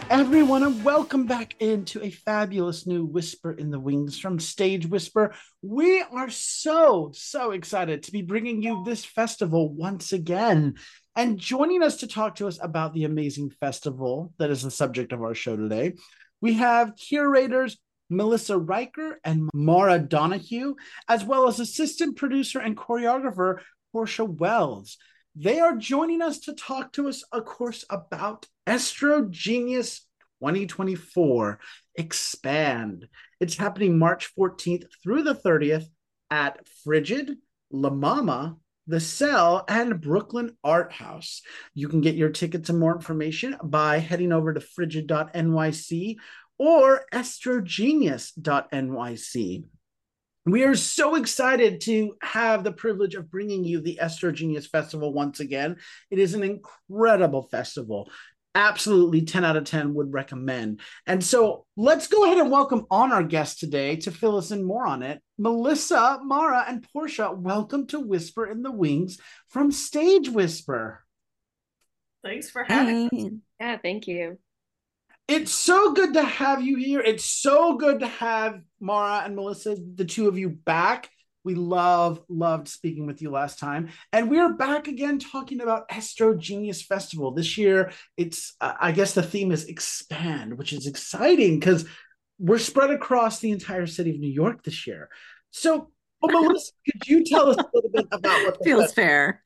everyone, and welcome back into a fabulous new Whisper in the Wings from Stage Whisper. We are so excited to be bringing you this festival once again. And joining us to talk to us about the amazing festival that is the subject of our show today, we have curators Melissa Riker and Mara Donahue, as well as assistant producer and choreographer Portia Wells. They are joining us to talk to us, of course, about Estro Genius 2024 Expand. It's happening March 14th through the 30th at Frigid, La Mama, The Cell, and Brooklyn Art House. You can get your tickets and more information by heading over to frigid.nyc or estrogenius.nyc. We are so excited to have the privilege of bringing you the Estro Genius Festival once again. It is an incredible festival. Absolutely 10 out of 10 would recommend. And so let's go ahead and welcome on our guest today to fill us in more on it. Melissa, Mara, and Portia, welcome to Whisper in the Wings from Stage Whisper. Thanks for having us. Yeah, thank you. It's so good to have you here. It's so good to have Mara and Melissa, the two of you, back. We loved speaking with you last time. And we're back again talking about Estro Genius Festival. This year, it's, I guess the theme is expand, which is exciting because we're spread across the entire city of New York this year. So, Melissa, could you tell us a little bit about what feels fair?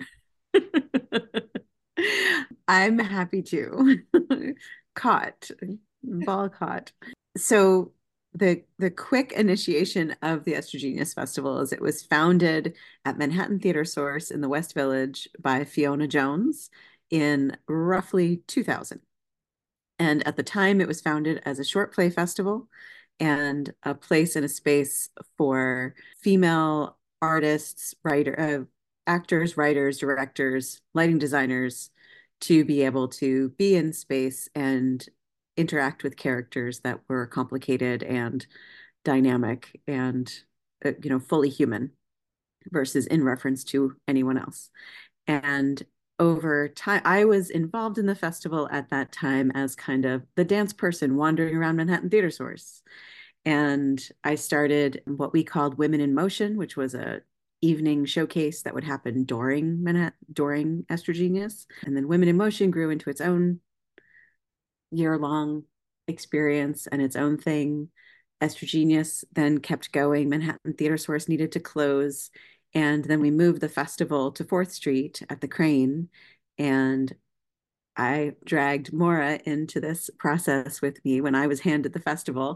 I'm happy to. Ball caught. So the quick initiation of the Estro Genius Festival is it was founded at Manhattan Theater Source in the West Village by Fiona Jones in roughly 2000. And at the time, it was founded as a short play festival and a place and a space for female artists, actors, writers, directors, lighting designers to be able to be in space and interact with characters that were complicated and dynamic and fully human versus in reference to anyone else. And over time, I was involved in the festival at that time as kind of the dance person wandering around Manhattan Theater Source. And I started what we called Women in Motion, which was a evening showcase that would happen during Estro Genius. And then Women in Motion grew into its own year-long experience and its own thing. Estro Genius then kept going. Manhattan Theater Source needed to close. And then we moved the festival to 4th Street at the Crane. And I dragged Maura into this process with me when I was handed the festival.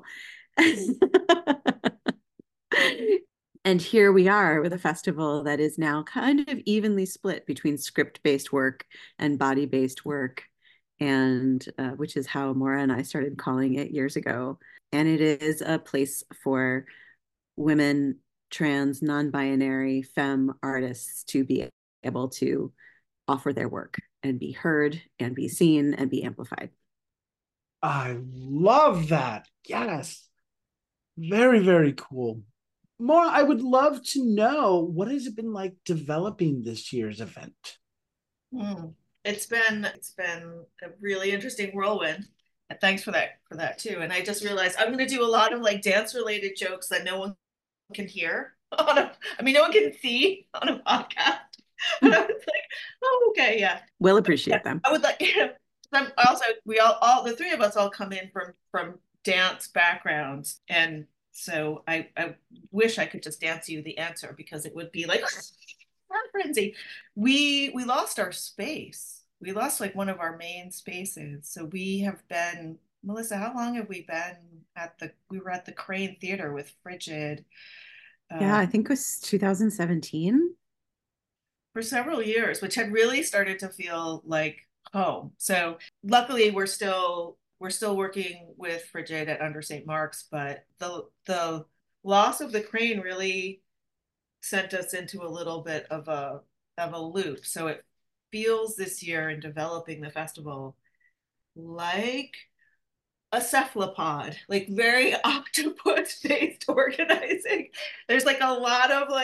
And here we are with a festival that is now kind of evenly split between script-based work and body-based work, and which is how Maura and I started calling it years ago. And it is a place for women, trans, non-binary, femme artists to be able to offer their work and be heard and be seen and be amplified. I love that. Yes. Very cool. Maura, I would love to know, what has it been like developing this year's event? It's been a really interesting whirlwind. And thanks for that too. And I just realized I'm going to do a lot of like dance related jokes that no one can hear no one can see on a podcast. But I was like, oh, okay, yeah. We'll appreciate them. I would like, we all the three of us all come in from dance backgrounds, and so I wish I could just dance you the answer because it would be like frenzy. We lost our space. We lost like one of our main spaces. So we have been, Melissa, how long have we been we were at the Crane Theater with Frigid. Yeah, I think it was 2017. For several years, which had really started to feel like home. So luckily we're still working with Frigid at Under St. Mark's, but the loss of the Crane really sent us into a little bit of a loop. So it feels this year in developing the festival like a cephalopod, like very octopus based organizing. There's like a lot of like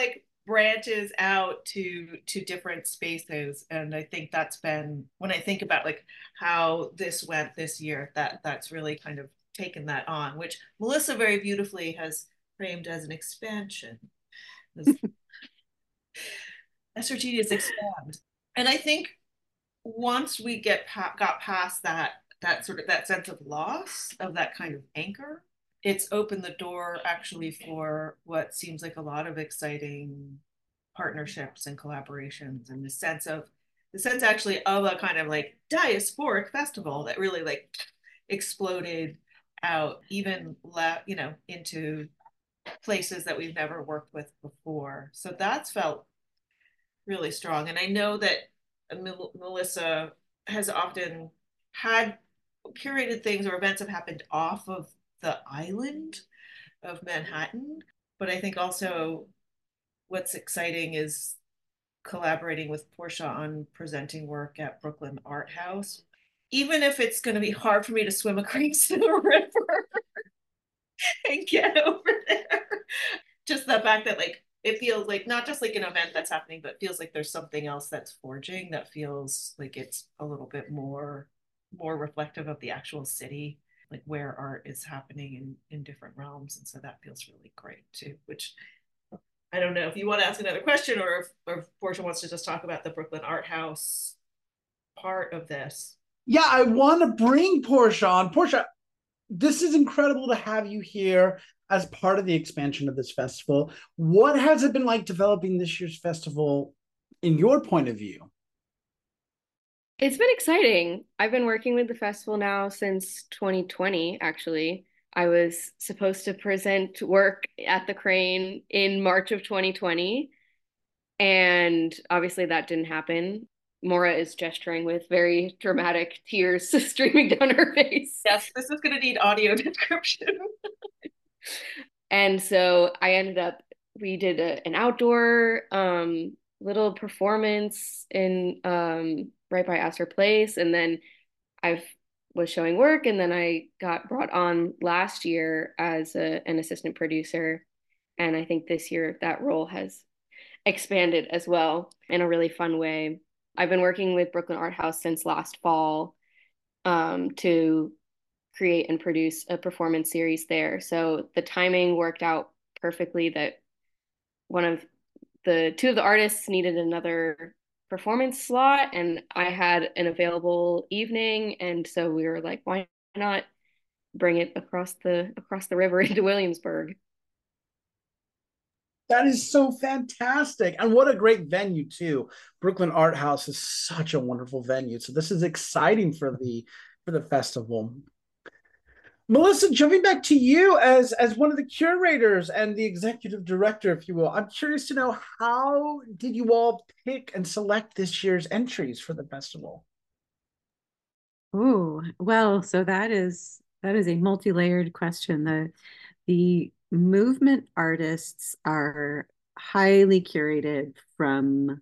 branches out to different spaces. And I think that's been, when I think about like how this went this year, that's really kind of taken that on, which Melissa very beautifully has framed as an expansion. Heterogeneous expand. And I think once we got past that sort of that sense of loss of that kind of anchor, it's opened the door actually for what seems like a lot of exciting partnerships and collaborations, and the sense actually of a kind of like diasporic festival that really like exploded out, even into places that we've never worked with before. So that's felt really strong. And I know that Melissa has often had curated things or events have happened off of the island of Manhattan. But I think also what's exciting is collaborating with Portia on presenting work at Brooklyn Art House. Even if it's going to be hard for me to swim across the river and get over there, just the fact that like it feels like not just like an event that's happening, but feels like there's something else that's forging that feels like it's a little bit more reflective of the actual city, like where art is happening in different realms. And so that feels really great too, which I don't know if you want to ask another question or if Portia wants to just talk about the Brooklyn Art House part of this. Yeah, I want to bring Portia on. Portia, this is incredible to have you here as part of the expansion of this festival. What has it been like developing this year's festival in your point of view? It's been exciting. I've been working with the festival now since 2020, actually. I was supposed to present work at the Crane in March of 2020, and obviously that didn't happen. Maura is gesturing with very dramatic tears streaming down her face. Yes, this is going to need audio description. And so we did an outdoor little performance in right by Astor Place, and then I was showing work, and then I got brought on last year as an assistant producer, and I think this year that role has expanded as well in a really fun way. I've been working with Brooklyn Art House since last fall to create and produce a performance series there. So the timing worked out perfectly that two of the artists needed another performance slot, and I had an available evening, and so we were like, why not bring it across the river into Williamsburg? That is so fantastic. And what a great venue, too. Brooklyn Art House is such a wonderful venue. So this is exciting for the festival. Melissa, jumping back to you as one of the curators and the executive director, if you will, I'm curious to know, how did you all pick and select this year's entries for the festival? Oh, well, so that is a multi-layered question. The movement artists are highly curated from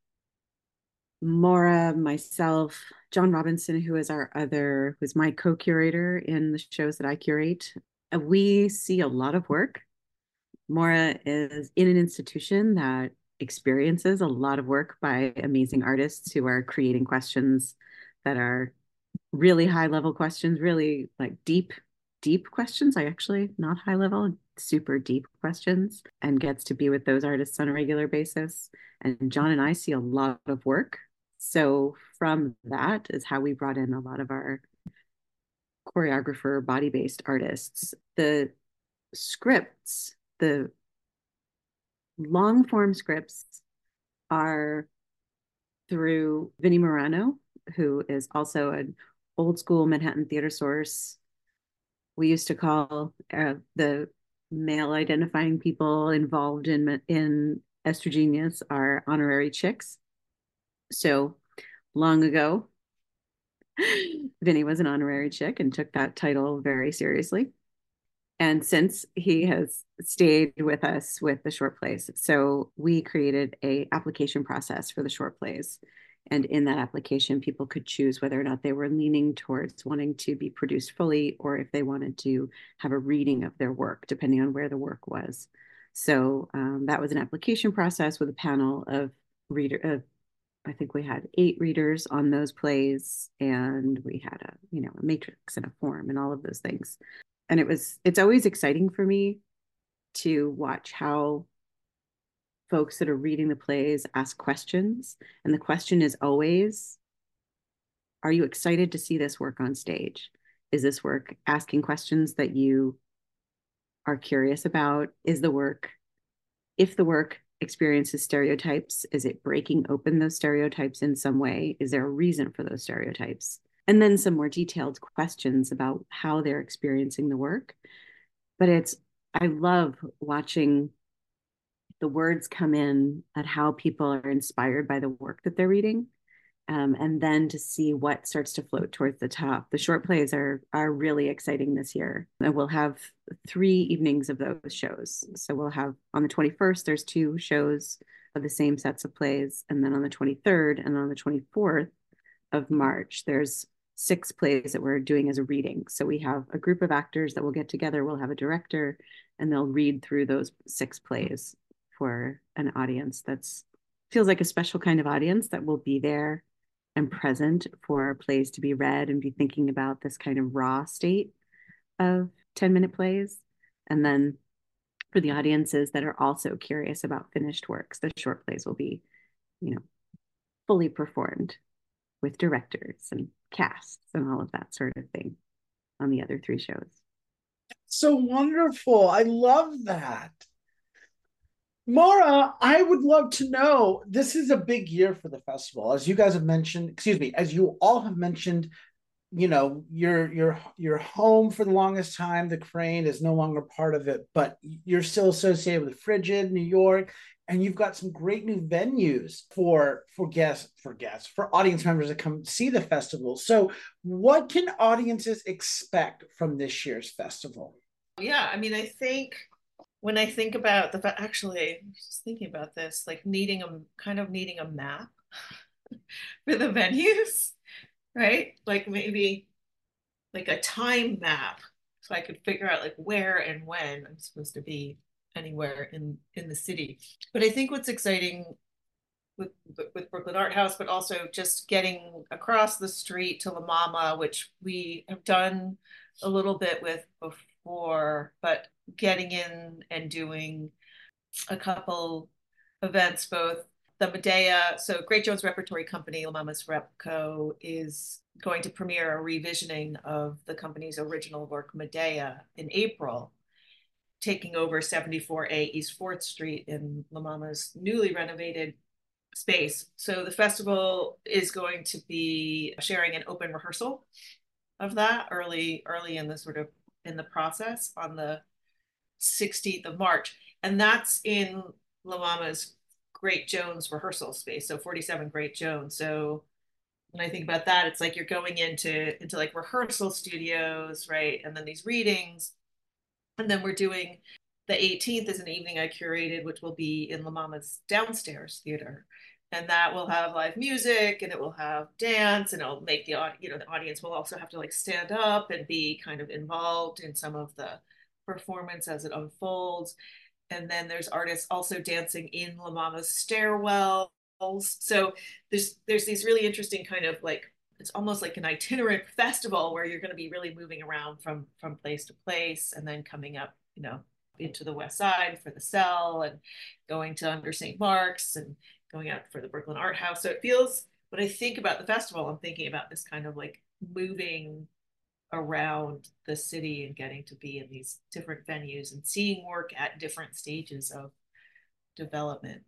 Maura, myself, John Robinson, who's my co-curator in the shows that I curate. We see a lot of work. Maura is in an institution that experiences a lot of work by amazing artists who are creating questions that are really high level questions, really like deep questions. I actually not high level, super deep questions, and gets to be with those artists on a regular basis. And John and I see a lot of work. So from that is how we brought in a lot of our choreographer body-based artists. The scripts, the long form scripts are through Vinnie Morano, who is also an old school Manhattan theater source. We used to call the male identifying people involved in Estrogenius our honorary chicks. So long ago, Vinnie was an honorary chick and took that title very seriously. And since he has stayed with us with the short plays, so we created a application process for the short plays. And in that application, people could choose whether or not they were leaning towards wanting to be produced fully, or if they wanted to have a reading of their work, depending on where the work was. So that was an application process with a panel of I think we had 8 readers on those plays, and we had a matrix and a form and all of those things. And it's always exciting for me to watch how folks that are reading the plays ask questions. And the question is always, are you excited to see this work on stage? Is this work asking questions that you are curious about? If the work experiences stereotypes, is it breaking open those stereotypes in some way? Is there a reason for those stereotypes? And then some more detailed questions about how they're experiencing the work. But I love watching the words come in at how people are inspired by the work that they're reading. And then to see what starts to float towards the top. The short plays are really exciting this year. And we'll have 3 evenings of those shows. So we'll have on the 21st, there's 2 shows of the same sets of plays. And then on the 23rd and on the 24th of March, there's 6 plays that we're doing as a reading. So we have a group of actors that will get together. We'll have a director, and they'll read through those 6 plays for an audience feels like a special kind of audience that will be there and present for plays to be read and be thinking about this kind of raw state of 10-minute plays. And then for the audiences that are also curious about finished works, the short plays will be, fully performed with directors and casts and all of that sort of thing on the other 3 shows. So wonderful. I love that. Mara, I would love to know, this is a big year for the festival. As you guys have mentioned, as you all have mentioned, your home for the longest time, the Crane, is no longer part of it, but you're still associated with Frigid, New York, and you've got some great new venues for audience members to come see the festival. So what can audiences expect from this year's festival? Yeah, I mean, I think when I think about actually, I was just thinking about this, like needing a map for the venues, right? Like maybe like a time map, so I could figure out like where and when I'm supposed to be anywhere in the city. But I think what's exciting with Brooklyn Art House, but also just getting across the street to La Mama, which we have done a little bit with before, but getting in and doing a couple events, both the Medea, so Great Jones Repertory Company, La Mama's Repco, is going to premiere a revisioning of the company's original work, Medea, in April, taking over 74A East 4th Street in La Mama's newly renovated space. So the festival is going to be sharing an open rehearsal of that early in the process on the 16th of March. And that's in La Mama's Great Jones rehearsal space, so 47 Great Jones. So when I think about that, it's like you're going into like rehearsal studios, right? And then these readings. And then we're doing the 18th is an evening I curated, which will be in La Mama's downstairs theater. And that will have live music, and it will have dance, and it'll make the audience will also have to like stand up and be kind of involved in some of the performance as it unfolds. And then there's artists also dancing in La Mama's stairwells. So there's these really interesting kind of like, it's almost like an itinerant festival where you're going to be really moving around from place to place, and then coming up, into the West Side for the Cell, and going to Under St. Mark's, and going out for the Brooklyn Art House. So it feels, when I think about the festival, I'm thinking about this kind of like moving around the city and getting to be in these different venues and seeing work at different stages of development,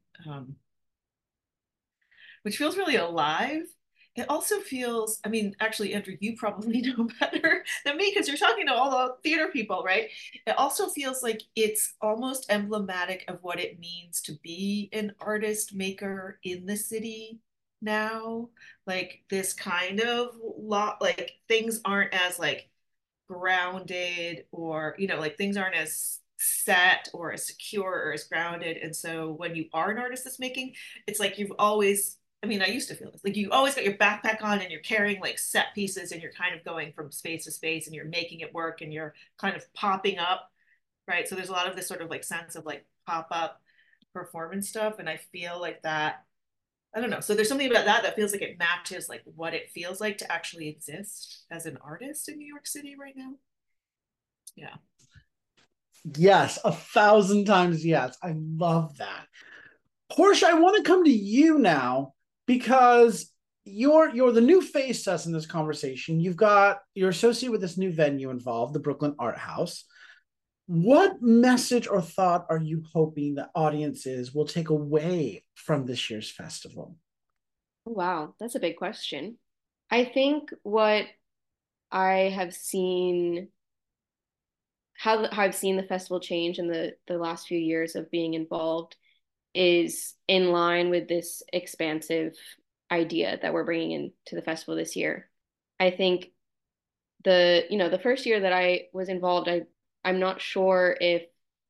which feels really alive. It also feels, I mean, actually, Andrew, you probably know better than me because you're talking to all the theater people, right? It also feels like it's almost emblematic of what it means to be an artist maker in the city now. Like this kind of lot, like things aren't as like grounded, or, like things aren't as set or as secure or as grounded. And so when you are an artist that's making, it's like you've always, I mean, I used to feel this, like you always got your backpack on and you're carrying like set pieces, and you're kind of going from space to space, and you're making it work, and you're kind of popping up, right? So there's a lot of this sort of like sense of like pop-up performance stuff. And I feel like that, I don't know. So there's something about that that feels like it matches like what it feels like to actually exist as an artist in New York City right now. Yeah. Yes, 1,000 times yes. I love that. Portia, I want to come to you now because you're the new face to us in this conversation. You're associated with this new venue involved, the Brooklyn Art House. What message or thought are you hoping that audiences will take away from this year's festival? Wow, that's a big question. I think what I have seen, how I've seen the festival change in the last few years of being involved is in line with this expansive idea that we're bringing into the festival this year. I think the first year that I was involved, I'm not sure if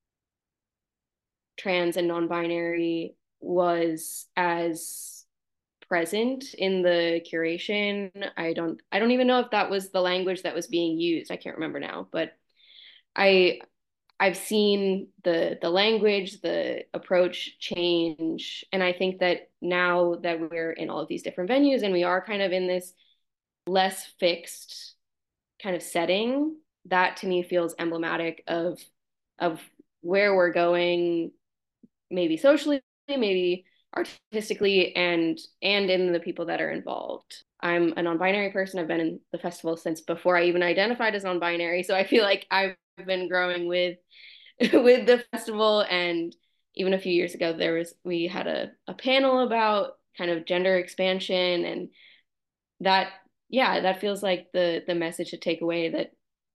trans and non-binary was as present in the curation. I don't even know if that was the language that was being used. I can't remember now, but I I've seen the language, the approach change, and I think that now that we're in all of these different venues and we are kind of in this less fixed kind of setting, that to me feels emblematic of where we're going, maybe socially, maybe artistically, and in the people that are involved. I'm a non-binary person. I've been in the festival since before I even identified as non-binary, so I feel like I've been growing with with the festival. And even a few years ago, we had a panel about kind of gender expansion, and that, yeah, that feels like the message to take away, that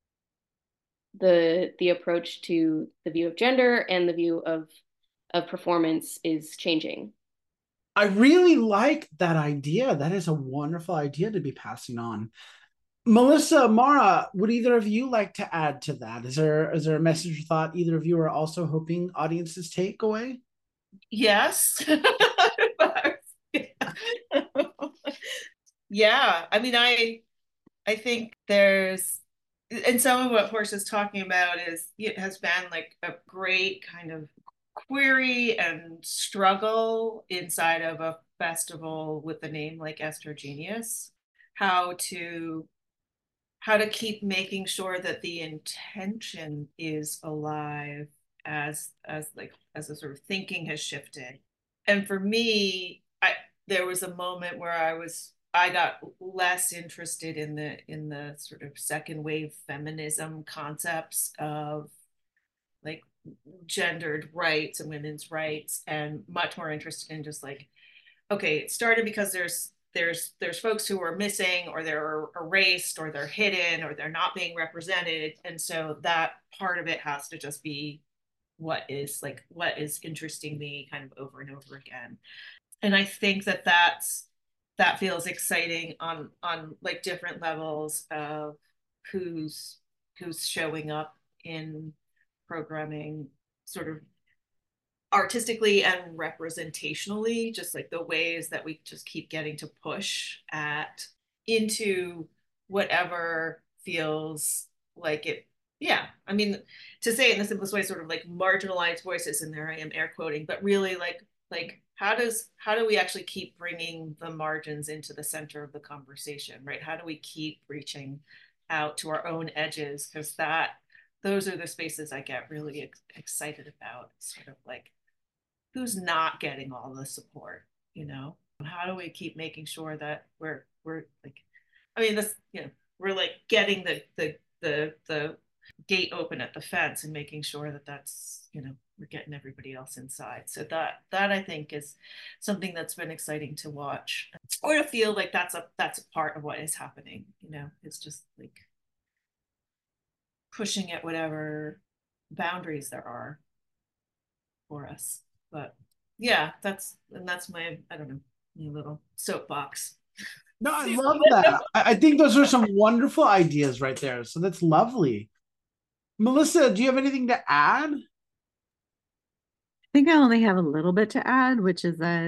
the approach to the view of gender and the view of performance is changing. I really like that idea. That is a wonderful idea to be passing on. Melissa, Mara, would either of you like to add to that? Is there a message or thought either of you are also hoping audiences take away? Yes. Yeah. I mean, I think there's, and some of what Portia's talking about is, it has been like a great kind of query and struggle inside of a festival with a name like Esther Genius, how to keep making sure that the intention is alive as the sort of thinking has shifted. And for me, there was a moment where I got less interested in the sort of second wave feminism concepts of like gendered rights and women's rights, and much more interested in just like, okay, it started because there's folks who are missing, or they're erased, or they're hidden, or they're not being represented, and so that part of it has to just be what is interesting me kind of over and over again. And I think that feels exciting on like different levels of who's showing up in programming, sort of artistically and representationally, just like the ways that we just keep getting to push at into whatever feels like it. Yeah, I mean, to say it in the simplest way, sort of like marginalized voices, and there I am air quoting, but really like how do we actually keep bringing the margins into the center of the conversation, right? How do we keep reaching out to our own edges? Because those are the spaces I get really excited about, sort of like who's not getting all the support, how do we keep making sure that we're like, I mean, this, we're like getting the gate open at the fence and making sure that that's, we're getting everybody else inside. So that I think is something that's been exciting to watch, or to feel like that's a part of what is happening. It's just like pushing at whatever boundaries there are for us. But yeah, that's my, I don't know, my little soapbox. No, I love that. I think those are some wonderful ideas right there. So that's lovely. Melissa, do you have anything to add? I think I only have a little bit to add, which is that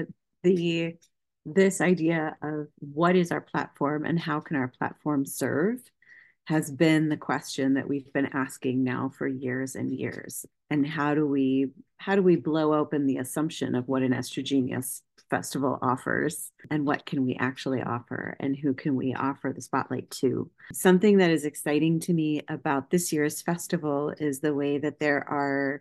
this idea of what is our platform and how can our platform serve has been the question that we've been asking now for years and years. And how do we blow open the assumption of what an Estrogenous festival offers, and what can we actually offer, and who can we offer the spotlight to? Something that is exciting to me about this year's festival is the way that there are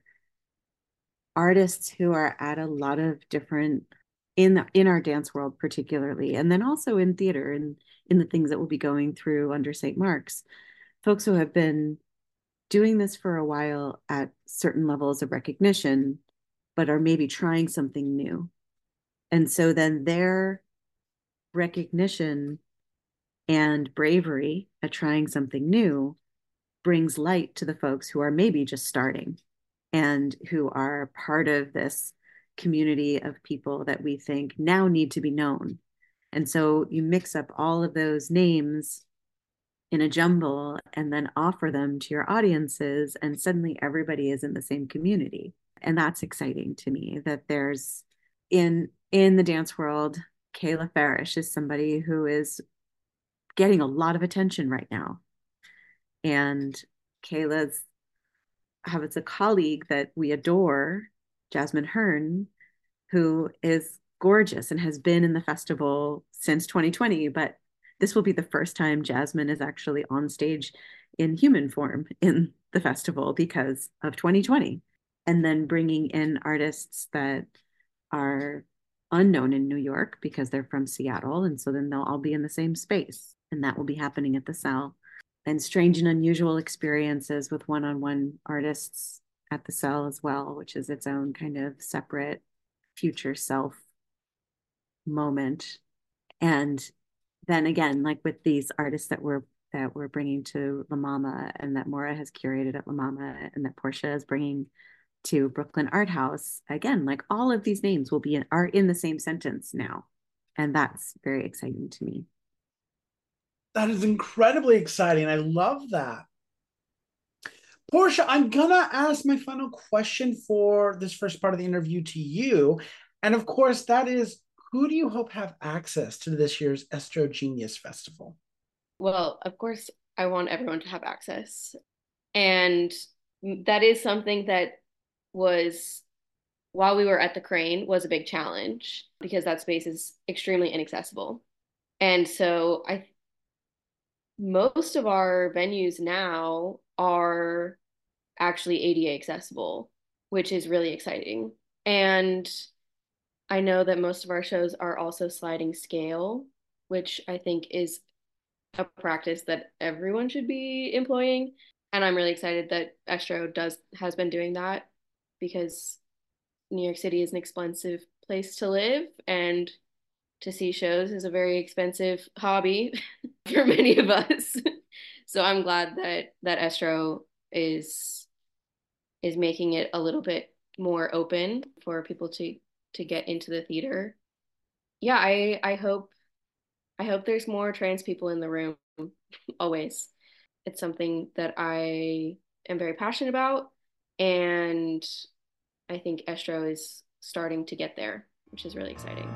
artists who are at a lot of different, in our dance world particularly, and then also in theater and in the things that we'll be going through under St. Mark's, folks who have been doing this for a while at certain levels of recognition, but are maybe trying something new. And so then their recognition and bravery at trying something new brings light to the folks who are maybe just starting and who are part of this community of people that we think now need to be known. And so you mix up all of those names in a jumble and then offer them to your audiences, and suddenly everybody is in the same community. And that's exciting to me, that there's in the dance world, Kayla Farish is somebody who is getting a lot of attention right now. And Kayla's has a colleague that we adore, Jasmine Hearn, who is gorgeous and has been in the festival since 2020, but this will be the first time Jasmine is actually on stage in human form in the festival because of 2020. And then bringing in artists that are unknown in New York because they're from Seattle. And so then they'll all be in the same space. And that will be happening at the Cell. And strange and unusual experiences with one-on-one artists at the Cell as well, which is its own kind of separate future self moment. And then again, like with these artists that we're bringing to La Mama, and that Maura has curated at La Mama, and that Portia is bringing to Brooklyn Art House, again, like all of these names are in the same sentence now, and that's very exciting to me. That is incredibly exciting. I love that. Portia, I'm gonna ask my final question for this first part of the interview to you, and of course, that is, who do you hope have access to this year's Estrogenius Festival? Well, of course, I want everyone to have access. And that is something that was, while we were at the Crane, was a big challenge because that space is extremely inaccessible. And so most of our venues now are actually ADA accessible, which is really exciting. And I know that most of our shows are also sliding scale, which I think is a practice that everyone should be employing. And I'm really excited that Estro has been doing that, because New York City is an expensive place to live, and to see shows is a very expensive hobby for many of us. So I'm glad that Estro is making it a little bit more open for people to get into the theater. Yeah, I hope there's more trans people in the room always. It's something that I am very passionate about, and I think Estro is starting to get there, which is really exciting.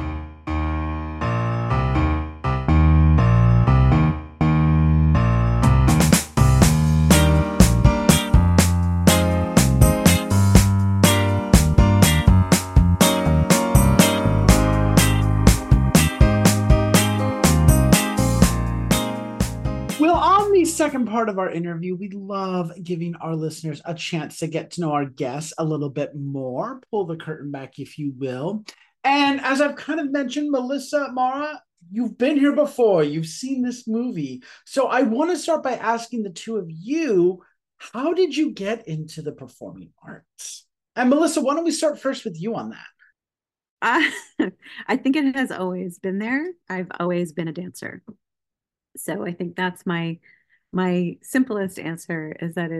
Second part of our interview, we love giving our listeners a chance to get to know our guests a little bit more. Pull the curtain back, if you will. And as I've kind of mentioned, Melissa, Maura, you've been here before. You've seen this movie. So I want to start by asking the two of you, how did you get into the performing arts? And Melissa, why don't we start first with you on that? I think it has always been there. I've always been a dancer. So I think that's my simplest answer, is that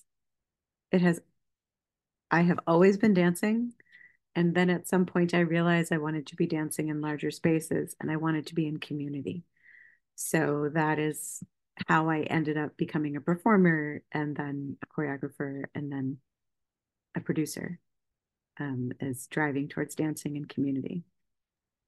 I have always been dancing. And then at some point I realized I wanted to be dancing in larger spaces, and I wanted to be in community. So that is how I ended up becoming a performer, and then a choreographer, and then a producer, is driving towards dancing and community.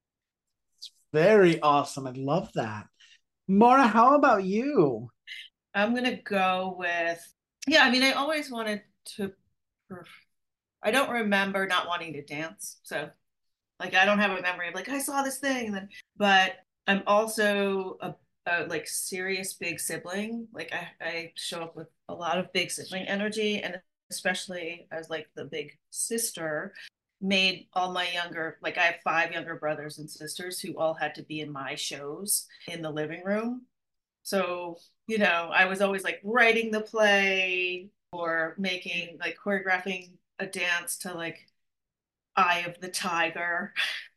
It's very awesome. I love that. Maura, how about you? I'm gonna go with, yeah, I mean, I always wanted to, I don't remember not wanting to dance. So like, I don't have a memory of like, I saw this thing. And then, but I'm also a like serious big sibling. Like I show up with a lot of big sibling energy. And especially as like the big sister, made all my younger, like I have 5 younger brothers and sisters who all had to be in my shows in the living room. So, I was always like writing the play or making like choreographing a dance to like Eye of the Tiger.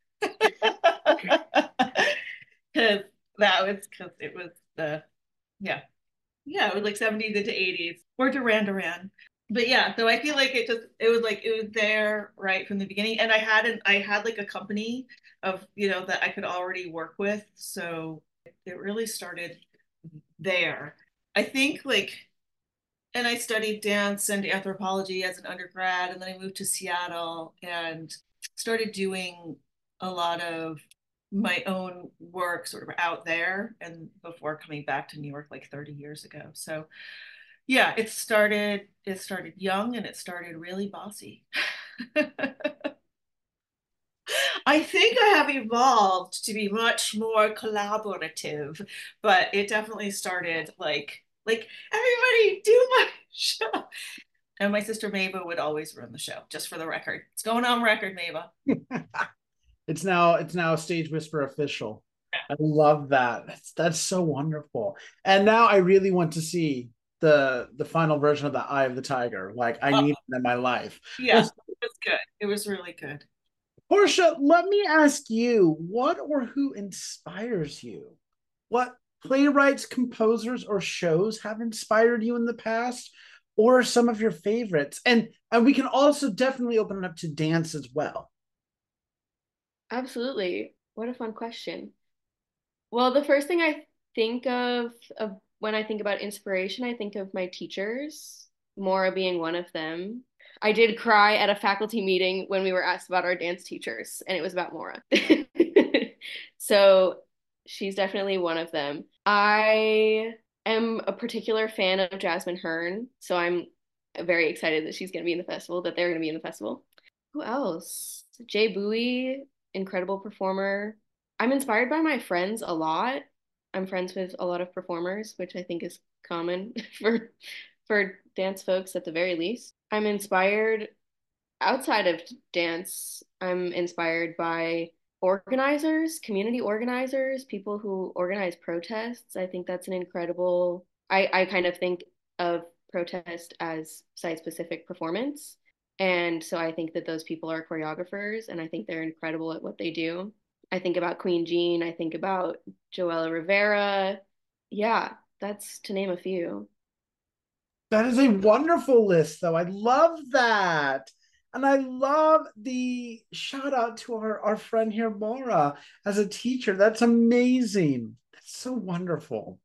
Because because it was yeah, yeah, it was like 70s into 80s or Duran Duran. But yeah, so I feel like it was there right from the beginning. And I had like a company of, that I could already work with. So it really started there. I think like, and I studied dance and anthropology as an undergrad, and then I moved to Seattle and started doing a lot of my own work sort of out there and before coming back to New York like 30 years ago. So yeah, it started young and it started really bossy. I think I have evolved to be much more collaborative, but it definitely started like everybody do my show. And my sister Mava would always run the show, just for the record. It's going on record, Mava. It's now Stage Whisper official. I love that. That's so wonderful. And now I really want to see the final version of the Eye of the Tiger. Like I need it in my life. Yeah, it was good. It was really good. Portia, let me ask you, what or who inspires you? What playwrights, composers, or shows have inspired you in the past, or some of your favorites? And we can also definitely open it up to dance as well. Absolutely. What a fun question. Well, the first thing I think of when I think about inspiration, I think of my teachers, Maura being one of them. I did cry at a faculty meeting when we were asked about our dance teachers, and it was about Maura. So she's definitely one of them. I am a particular fan of Jasmine Hearn, so I'm very excited that she's going to be in the festival, that they're going to be in the festival. Who else? Jay Bowie, incredible performer. I'm inspired by my friends a lot. I'm friends with a lot of performers, which I think is common for dance folks at the very least. I'm inspired outside of dance. I'm inspired by organizers, community organizers, people who organize protests. I think that's an incredible, I kind of think of protest as site-specific performance. And so I think that those people are choreographers and I think they're incredible at what they do. I think about Queen Jean, I think about Joella Rivera. Yeah, that's to name a few. That is a wonderful list, though. I love that. And I love the shout out to our friend here, Maura, as a teacher. That's amazing. That's so wonderful.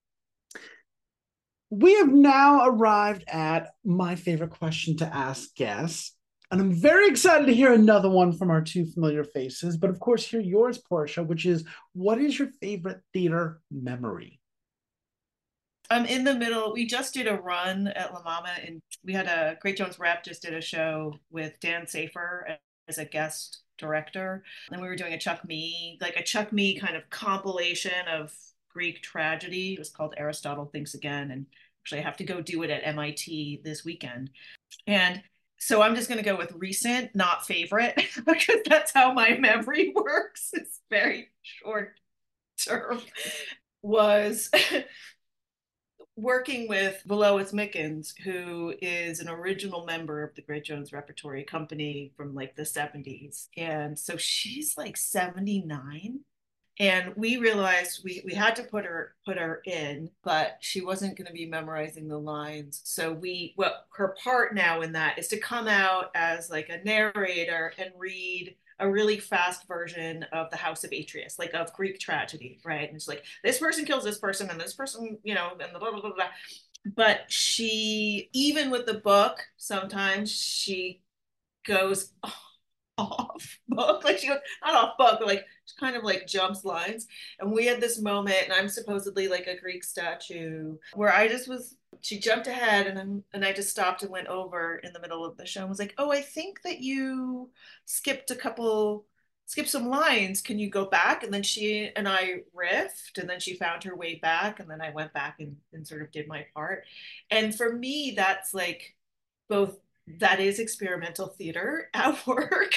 We have now arrived at my favorite question to ask guests. And I'm very excited to hear another one from our two familiar faces. But of course, hear yours, Portia, which is what is your favorite theater memory? I'm in the middle. We just did a run at La Mama, and we had a Great Jones Rep just did a show with Dan Safer as a guest director. And we were doing a Chuck Me, like a Chuck Me kind of compilation of Greek tragedy. It was called Aristotle Thinks Again. And actually, I have to go do it at MIT this weekend. And so I'm just going to go with recent, not favorite, because that's how my memory works. It's very short term. Was working with Valois Mickens, who is an original member of the Great Jones Repertory Company from like the 70s. And so she's like 79. And we realized we had to put her in, but she wasn't going to be memorizing the lines. So her part now in that is to come out as like a narrator and read a really fast version of the House of Atreus, like of Greek tragedy, right? And it's like this person kills this person and this person, and the blah blah blah blah. But she, even with the book, sometimes she goes, oh, off book. Like she goes, not off book, but like she kind of like jumps lines. And we had this moment, and I'm supposedly like a Greek statue, where I just was, she jumped ahead, and I just stopped and went over in the middle of the show and was like, oh, I think that you skipped skipped some lines. Can you go back? And then she and I riffed, and then she found her way back, and then I went back and sort of did my part. And for me, that's like both, that is experimental theater at work.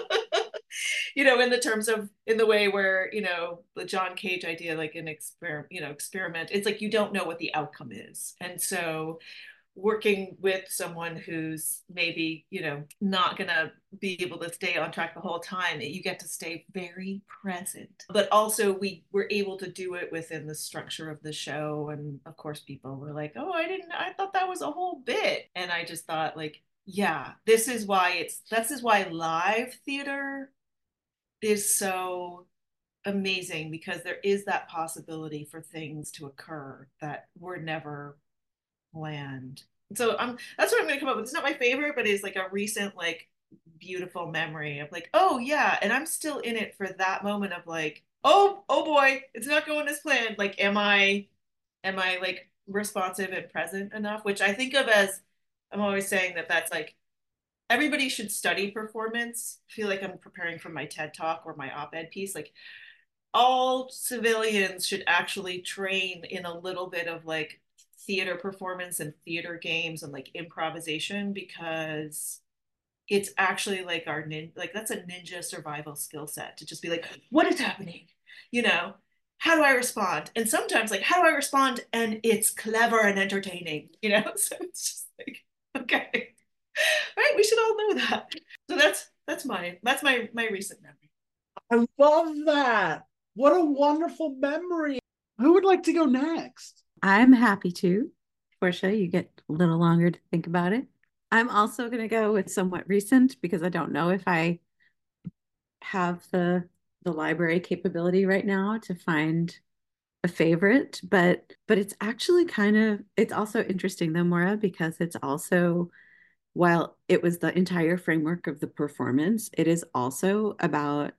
In the terms of, in the way where, the John Cage idea, like an experiment, it's like you don't know what the outcome is. And so working with someone who's maybe, not gonna be able to stay on track the whole time, you get to stay very present. But also we were able to do it within the structure of the show. And of course people were like, oh, I thought that was a whole bit. And I just thought, like, yeah, this is why live theater is so amazing, because there is that possibility for things to occur that were never planned. So that's what I'm going to come up with. It's not my favorite, but it's like a recent, like, beautiful memory of like, oh yeah, and I'm still in it for that moment of like, oh boy, it's not going as planned. Like, am I like responsive and present enough? Which I think of as, I'm always saying that that's like, everybody should study performance. I feel like I'm preparing for my TED talk or my op-ed piece. Like, all civilians should actually train in a little bit of like theater performance and theater games and like improvisation, because it's actually like like that's a ninja survival skill set, to just be like, what is happening? You know, how do I respond? And sometimes, like, how do I respond? And it's clever and entertaining, So it's just like, okay, right? We should all know that. So that's my recent memory. I love that. What a wonderful memory. Who would like to go next? I'm happy to. Portia, you get a little longer to think about it. I'm also going to go with somewhat recent, because I don't know if I have the library capability right now to find a favorite, but it's actually it's also interesting though, Maura, because it's also, while it was the entire framework of the performance, it is also about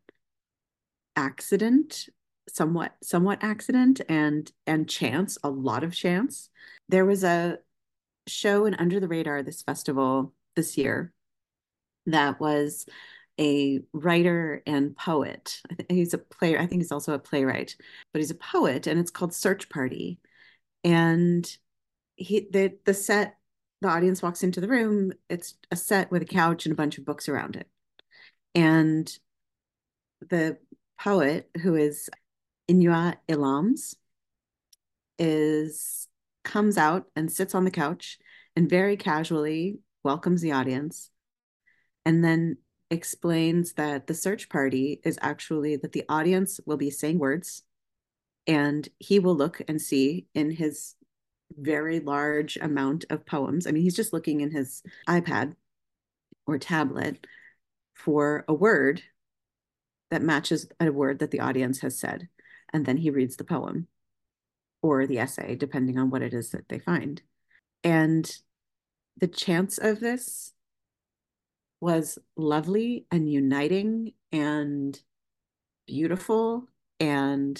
accident, somewhat accident, and chance, a lot of chance. There was a show in Under the Radar this festival this year that was a writer and poet. He's a player. I think he's also a playwright, but he's a poet, and it's called Search Party. And the set, the audience walks into the room. It's a set with a couch and a bunch of books around it. And the poet, who is Inua Ilams, comes out and sits on the couch and very casually welcomes the audience, and then explains that the search party is actually that the audience will be saying words, and he will look and see in his very large amount of poems. I mean, he's just looking in his iPad or tablet for a word that matches a word that the audience has said. And then he reads the poem or the essay, depending on what it is that they find. And the chance of this was lovely and uniting and beautiful and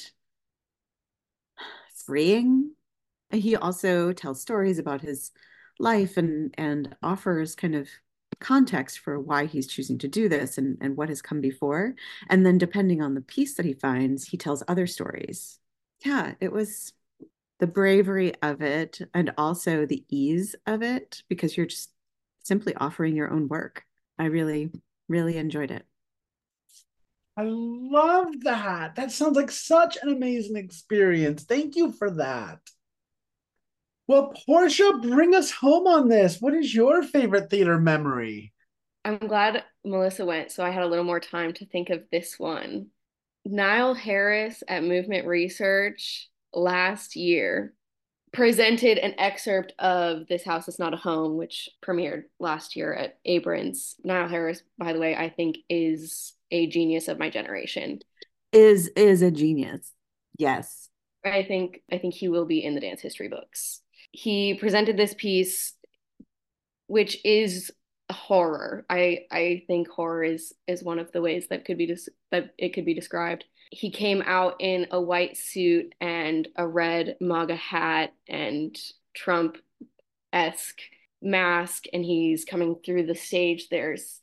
freeing. He also tells stories about his life and offers kind of context for why he's choosing to do this and what has come before. And then depending on the piece that he finds, he tells other stories. Yeah, it was the bravery of it and also the ease of it, because you're just simply offering your own work. I really, really enjoyed it. I love that. That sounds like such an amazing experience. Thank you for that. Well, Portia, bring us home on this. What is your favorite theater memory? I'm glad Melissa went, so I had a little more time to think of this one. Niall Harris at Movement Research last year presented an excerpt of This House Is Not a Home, which premiered last year at Abrams. Niall Harris, by the way, I think is a genius of my generation. Is a genius. Yes. I think he will be in the dance history books. He presented this piece, which is horror. I think horror is one of the ways that that it could be described. He came out in a white suit and a red MAGA hat and Trump-esque mask, and he's coming through the stage. There's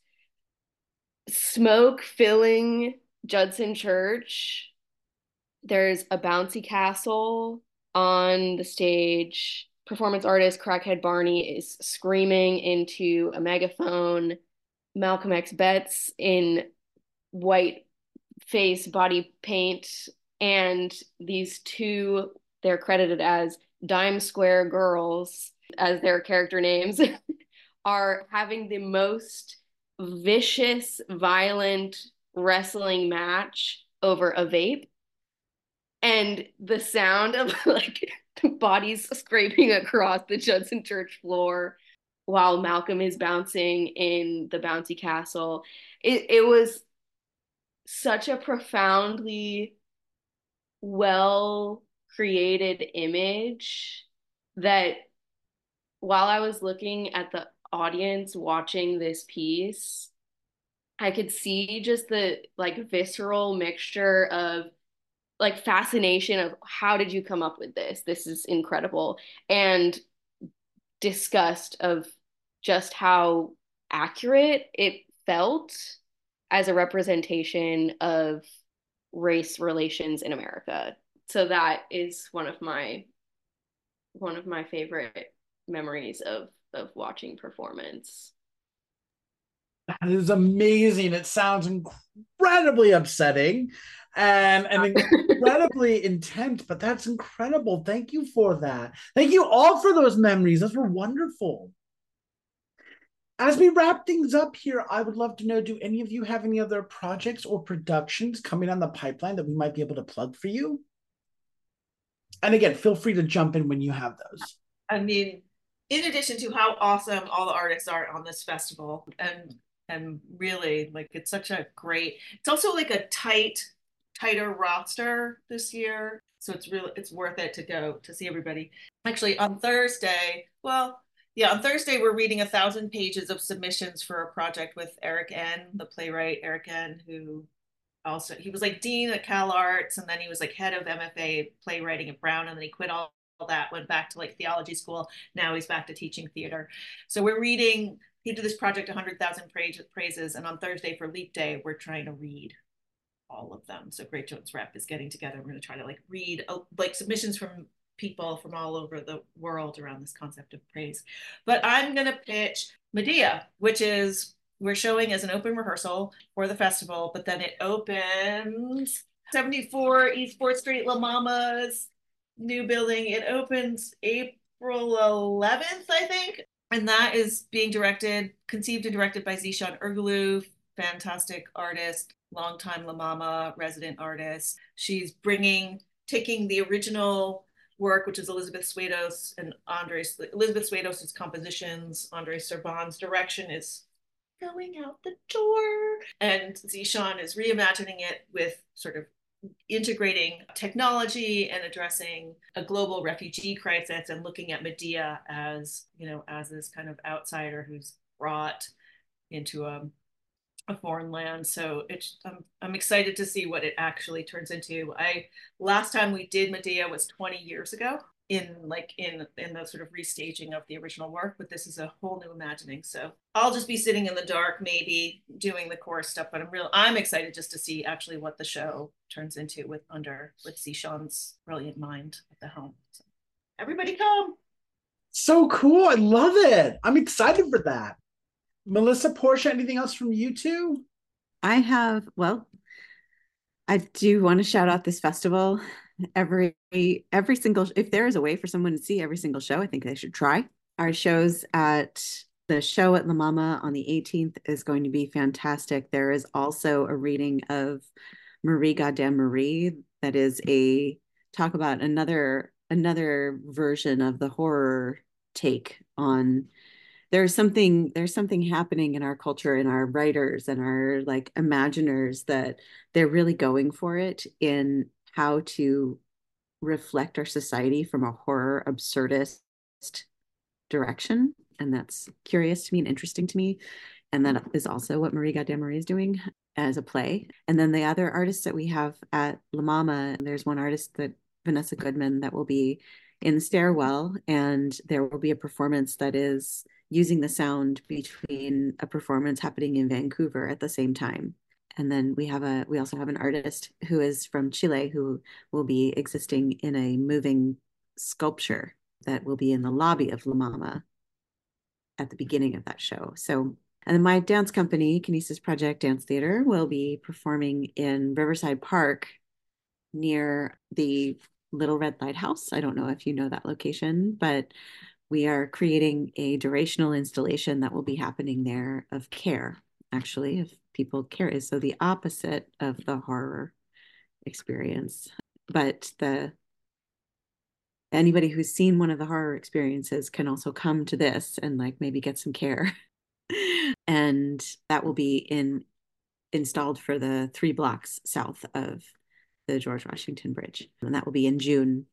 smoke filling Judson Church. There's a bouncy castle on the stage. Performance artist Crackhead Barney is screaming into a megaphone. Malcolm X Betts in white face body paint, and these two, they're credited as Dime Square Girls as their character names, are having the most vicious, violent wrestling match over a vape. And the sound of like bodies scraping across the Judson Church floor while Malcolm is bouncing in the bouncy castle. It was such a profoundly well created image that while I was looking at the audience watching this piece, I could see just the like visceral mixture of like fascination of how did you come up with this? This is incredible. And disgust of just how accurate it felt as a representation of race relations in America. So that is one of my favorite memories of watching performance. That is amazing. It sounds incredibly upsetting and incredibly intense, but that's incredible. Thank you for that. Thank you all for those memories. Those were wonderful. As we wrap things up here, I would love to know, do any of you have any other projects or productions coming on the pipeline that we might be able to plug for you? And again, feel free to jump in when you have those. I mean, in addition to how awesome all the artists are on this festival, and really like it's such a great, it's also like a tighter roster this year. So it's worth it to go to see everybody. Actually, on Thursday, on Thursday, we're reading 1,000 pages of submissions for a project with Eric N., the playwright Eric N., who also, he was like dean at Cal Arts, and then he was like head of MFA playwriting at Brown, and then he quit all that, went back to like theology school. Now he's back to teaching theater. So he did this project, 100,000 Praises, and on Thursday for Leap Day, we're trying to read all of them. So Great Jones Rep is getting together. We're going to try to like read like submissions from people from all over the world around this concept of praise. But I'm going to pitch Medea, which is, we're showing as an open rehearsal for the festival, but then it opens 74 East 4th Street, La Mama's new building. It opens April 11th, I think. And that is being conceived and directed by Zishan Ergülü, fantastic artist, longtime La Mama resident artist. She's taking the original work, which is Elizabeth Swados and Elizabeth Swados' compositions, Andres Serban's direction is going out the door, and Zishan is reimagining it with sort of integrating technology and addressing a global refugee crisis, and looking at Medea as, as this kind of outsider who's brought into a foreign land. So I'm excited to see what it actually turns into. Last time we did Medea was 20 years ago in the sort of restaging of the original work, but this is a whole new imagining. So I'll just be sitting in the dark, maybe doing the chorus stuff, but I'm excited just to see actually what the show turns into with Zishan's brilliant mind at the helm. So everybody come. So cool. I love it. I'm excited for that. Melissa, Portia, anything else from you two? I do want to shout out this festival. Every single, if there is a way for someone to see every single show, I think they should try. Our shows at the show at La Mama on the 18th is going to be fantastic. There is also a reading of Marie Goddamn Marie that is a talk about another version of the horror take on. There's something happening in our culture, in our writers and our like imaginers, that they're really going for it in how to reflect our society from a horror absurdist direction. And that's curious to me and interesting to me. And that is also what Marie Gaudet-Marie is doing as a play. And then the other artists that we have at La Mama, there's one artist, that Vanessa Goodman, that will be in the stairwell, and there will be a performance that is using the sound between a performance happening in Vancouver at the same time. And then we also have an artist who is from Chile who will be existing in a moving sculpture that will be in the lobby of La Mama at the beginning of that show. So, and then my dance company, Kinesis Project Dance Theater, will be performing in Riverside Park near the Little Red Lighthouse. I don't know if you know that location, but we are creating a durational installation that will be happening there of care, actually, if people care, is so the opposite of the horror experience. But anybody who's seen one of the horror experiences can also come to this and like maybe get some care. And that will be installed for the 3 blocks south of the George Washington Bridge. And that will be in June.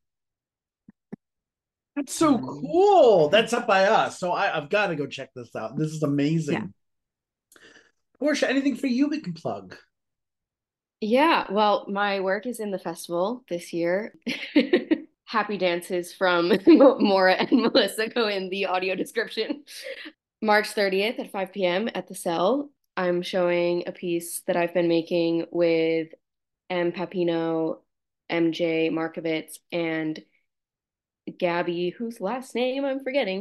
That's so cool. That's up by us. So I've got to go check this out. This is amazing. Yeah. Portia, anything for you we can plug? Yeah, well, my work is in the festival this year. Happy dances from Maura and Melissa go in the audio description. March 30th at 5 p.m. at the Cell. I'm showing a piece that I've been making with M. Papino, MJ Markovitz, and Gabby, whose last name I'm forgetting,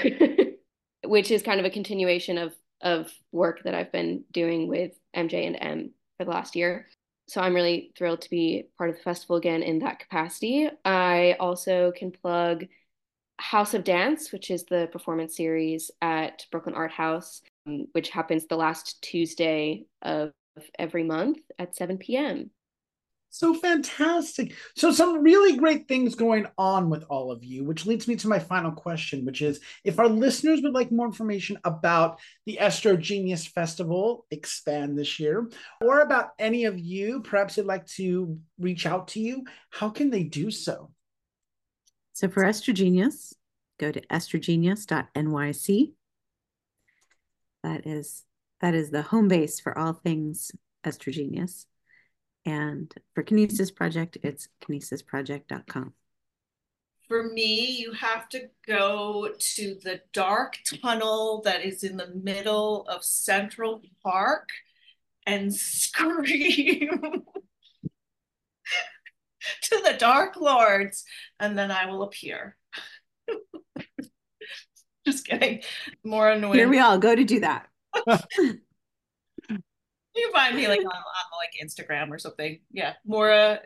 which is kind of a continuation of work that I've been doing with MJ and M for the last year. So I'm really thrilled to be part of the festival again in that capacity. I also can plug House of Dance, which is the performance series at Brooklyn Art House, which happens the last Tuesday of every month at 7 p.m. So fantastic. So some really great things going on with all of you, which leads me to my final question, which is if our listeners would like more information about the Estro Genius Festival Expand this year, or about any of you, perhaps they'd like to reach out to you, how can they do so? So for Estro Genius, go to estrogenius.nyc. That is the home base for all things Estro Genius. And for Kinesis Project, it's kinesisproject.com. For me, you have to go to the dark tunnel that is in the middle of Central Park and scream to the Dark Lords, and then I will appear. Just kidding. More annoying. Here we all go to do that. You can find me like on like Instagram or something. Yeah, Maura,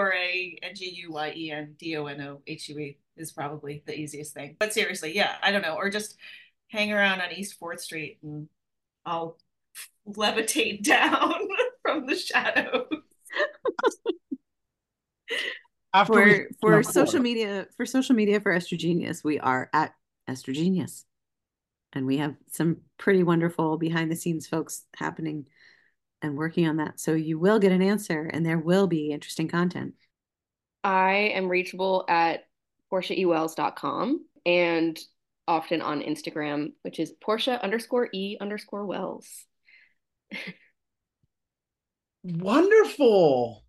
MauraNGuyenDonohue is probably the easiest thing. But seriously, yeah, I don't know, or just hang around on East 4th Street and I'll levitate down from the shadows. For social media for Estro Genius, we are at Estro Genius, and we have some pretty wonderful behind the scenes folks happening and working on that. So you will get an answer and there will be interesting content. I am reachable at PortiaEWells.com and often on Instagram, which is Portia_E_Wells. Wonderful.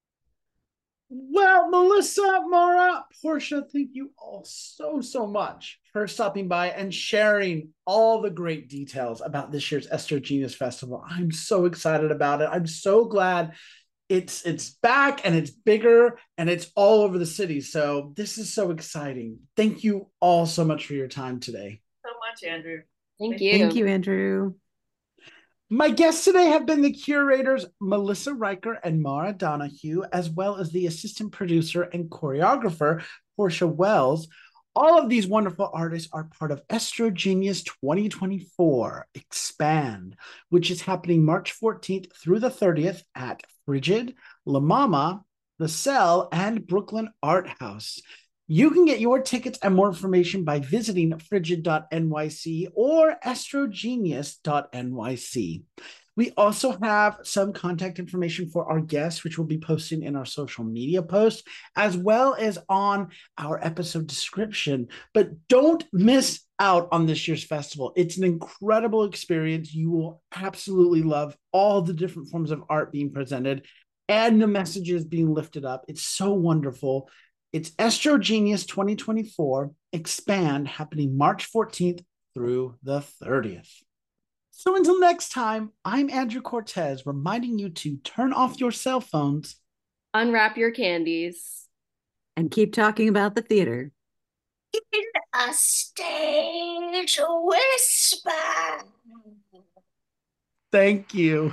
Well, Melissa, Maura, Portia, thank you all so much for stopping by and sharing all the great details about this year's Estro Genius Festival. I'm so excited about it. I'm so glad it's back and it's bigger and it's all over the city. So this is so exciting. Thank you all so much for your time today. So much, Andrew. Thank you. Thank you, Andrew. My guests today have been the curators Melissa Riker and Maura Donohue, as well as the assistant producer and choreographer Portia Wells. All of these wonderful artists are part of Estro Genius 2024 Expand, which is happening March 14th through the 30th at Frigid, La Mama, The Cell, and Brooklyn Art House. You can get your tickets and more information by visiting frigid.nyc or estrogenius.nyc. We also have some contact information for our guests, which we'll be posting in our social media posts, as well as on our episode description. But don't miss out on this year's festival. It's an incredible experience. You will absolutely love all the different forms of art being presented and the messages being lifted up. It's so wonderful. It's Estrogenius 2024 Expand, happening March 14th through the 30th. So until next time, I'm Andrew Cortez, reminding you to turn off your cell phones, Unwrap your candies, and keep talking about the theater. In a stage whisper. Thank you.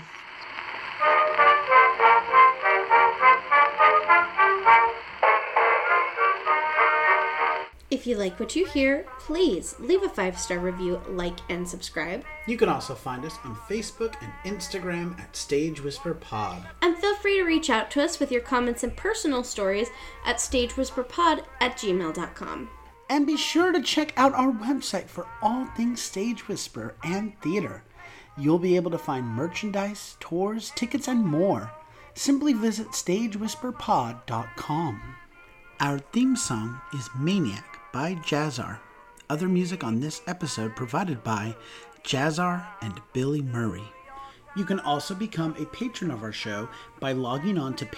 If you like what you hear, please leave a 5-star review, like, and subscribe. You can also find us on Facebook and Instagram at Stage Whisper Pod. And feel free to reach out to us with your comments and personal stories at stagewhisperpod@gmail.com. And be sure to check out our website for all things Stage Whisper and theater. You'll be able to find merchandise, tours, tickets, and more. Simply visit stagewhisperpod.com. Our theme song is Maniac by Jazzar. Other music on this episode provided by Jazzar and Billy Murray. You can also become a patron of our show by logging on to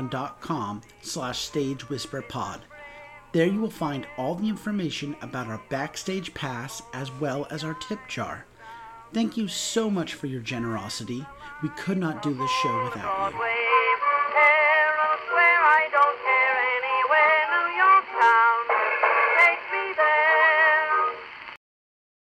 patreon.com/stagewhisperpod. There you will find all the information about our backstage pass as well as our tip jar. Thank you so much for your generosity. We could not do this show without you.